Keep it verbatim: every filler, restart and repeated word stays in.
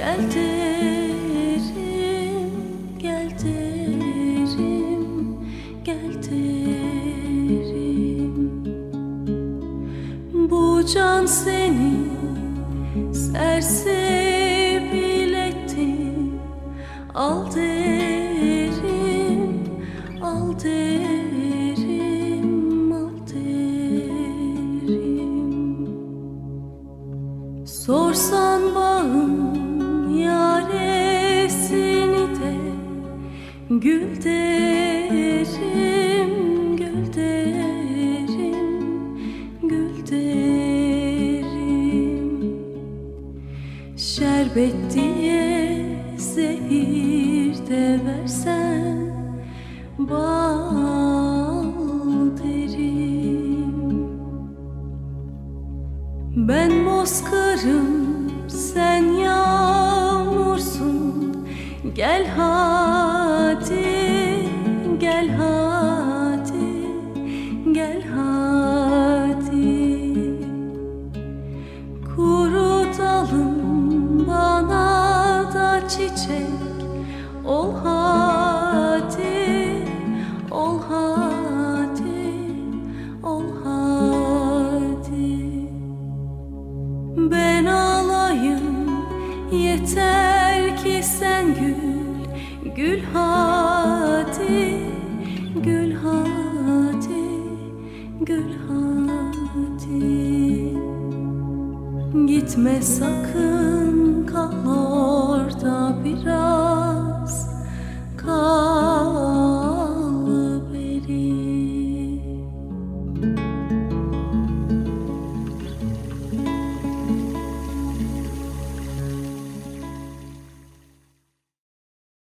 Gel derim, gel derim, gel derim. Bu can seni sersebil etti. Al derim, al derim, al derim. Sorsan bağın yaresini de gül derim, gül derim, gül derim. Şerbet diye zehir de versen bal derim. Ben bozkırım, sen yağmursun. Gel hadi, gel hadi, gel hadi. Kuru dalım bana da çiçek ol hadi, ol hadi, ol hadi. Ben ağlayım yeter ki sen gül, gül hadi, gül hadi, gül hadi. Gitme sakın, kal orada biraz.